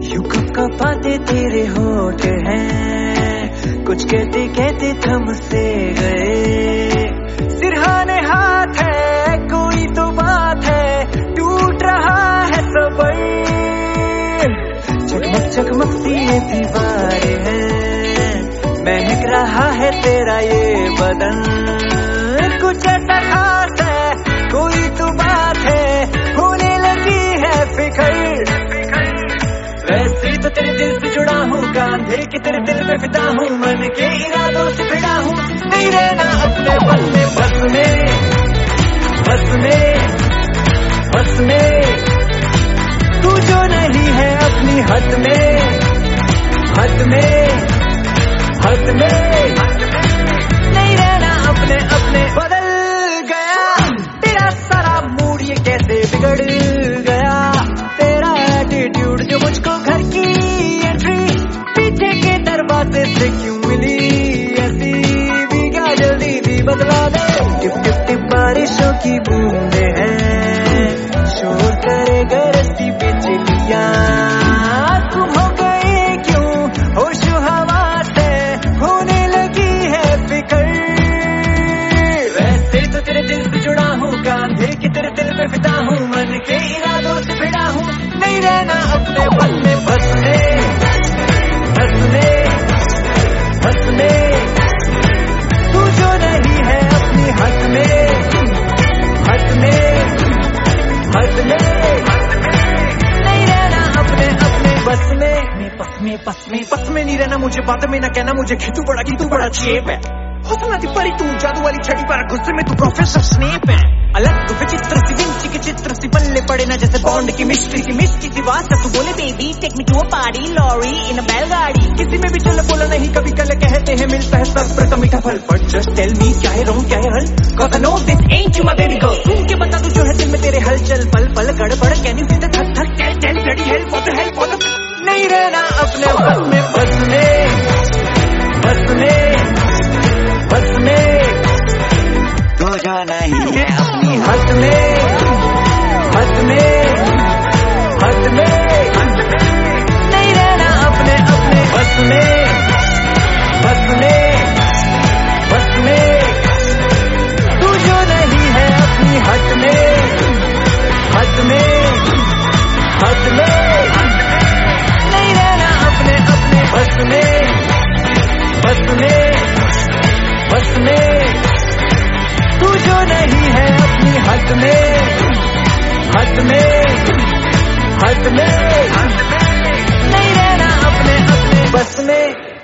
यूं कपकपाते तेरे होठ हैं, कुछ कहते कहते थम से गए। सिरहाने हाथ है, कोई तो बात है, टूट रहा है सबर। चकमक चकमक सी ये दीवारें हैं, महक रहा है तेरा ये बदन। कुछ ऐसा खास है, कोई तो बात है, होने लगी है फिक्र। वैसे तो तेरे दिल से जुड़ा हूँ, कांधे के तेरे दिल पे फिदा हूँ, मन के इरादों से भिड़ा हूँ। नहीं रहना अपने बस में, बस में, बस में, बस में। तू जो नहीं है अपनी हद में, हद में, हद में। नहीं रहना अपने अपने। बदल गया तेरा सारा मूड, ये कैसे बिगड़ गया तेरा एटीट्यूड, जो मुझको घर की एंट्री पीछे के दरवाजे से क्यों मिली ऐसी भी, क्या जल्दी भी बदला दे। टिप टिप टिप बारिशों की बूंदे हैं, शोर करे गरजती बिजलियां। तुम हो गए क्यों होशो हवास है, होने लगी है फिक्र। वैसे तो तेरे दिल से जुड़ा हूँ, कांधे के तेरे दिल पे फिदा हूँ, मन के इरादों से भिड़ा हूँ। नहीं रहना अपने बस में, बस में, बस में, बस में। तू जो नहीं है अपनी हद में, हद में, हद में। नहीं रहना अपने अपने बस में, बस में, बस में, बस में नहीं रहना। मुझे बात में ना कहना, मुझे खितू बड़ा चेप है। हुस्न दी परी तू, जादू वाली छड़ी पर गुस्से में तू प्रोफेसर स्नेप है। अलग विचित्र सी विंची के चित्र सी पल्ले पड़े ना, जैसे बॉन्ड की मिस्ट्री की वास्ता। तू बोले baby take me to a party, lorry in a बैलगाड़ी। किसी में भी चल बोला नहीं कभी कल, कहते हैं मिलता है सब्र का मीठा फल। बट जस्ट टेल मी क्या है रॉन्ग क्या है हल, cause I know this ain't you my baby girl। सुन के बता तू जो है दिल में तेरे हलचल, पल पल गड़बड़, कैन यू सी द धक धक, tell tell bloody hell what the hell what the. नहीं रहना अपने बस में, बस में, बस में, बस में। तू जो नहीं है अपनी हद में, हद में, हद में। नहीं रहना अपने अपने बस में, बस में, बस में। तू जो नहीं है अपनी हद में, हद में, हद में। नहीं रहना अपने अपने बस में, बस में, बस में। तू जो नहीं है अपनी हद में, हद में, हद में। नहीं रहना अपने अपने बस में।